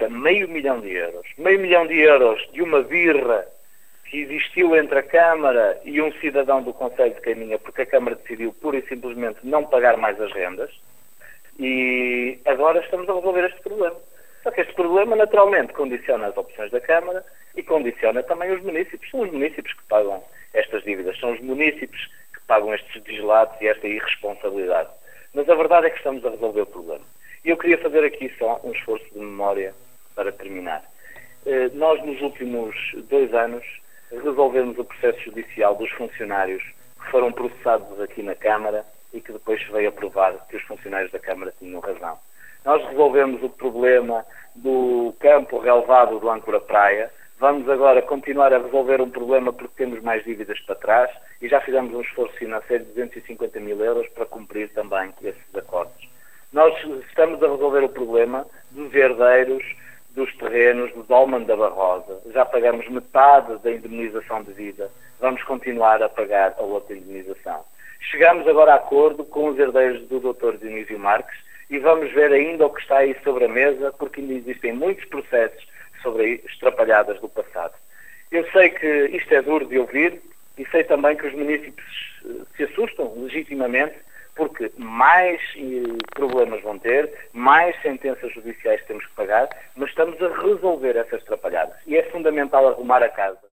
meio milhão de euros. Meio milhão de euros de uma birra que existiu entre a Câmara e um cidadão do Concelho de Caminha, porque a Câmara decidiu pura e simplesmente não pagar mais as rendas, e agora estamos a resolver este problema. Só que este problema naturalmente condiciona as opções da Câmara e condiciona também os municípios. São os municípios que pagam estas dívidas, são os municípios que pagam estes deslatos e esta irresponsabilidade. Mas a verdade é que estamos a resolver o problema. E eu queria fazer aqui só um esforço de memória para terminar. Nós, nos últimos 2 anos, resolvemos o processo judicial dos funcionários que foram processados aqui na Câmara e que depois se veio a provar que os funcionários da Câmara tinham razão. Nós resolvemos o problema do campo relevado do Âncora Praia. Vamos agora continuar a resolver um problema porque temos mais dívidas para trás e já fizemos um esforço financeiro de 250 mil euros para cumprir também esses acordos. Nós estamos a resolver o problema dos herdeiros dos terrenos do Dolmen da Barrosa. Já pagamos metade da indemnização devida. Vamos continuar a pagar a outra indemnização. Chegamos agora a acordo com os herdeiros do Dr. Dionísio Marques e vamos ver ainda o que está aí sobre a mesa, porque ainda existem muitos processos sobre estrapalhadas do passado. Eu sei que isto é duro de ouvir e sei também que os municípios se assustam legitimamente porque mais problemas vão ter, mais sentenças judiciais temos que pagar, mas estamos a resolver essas estrapalhadas. E é fundamental arrumar a casa.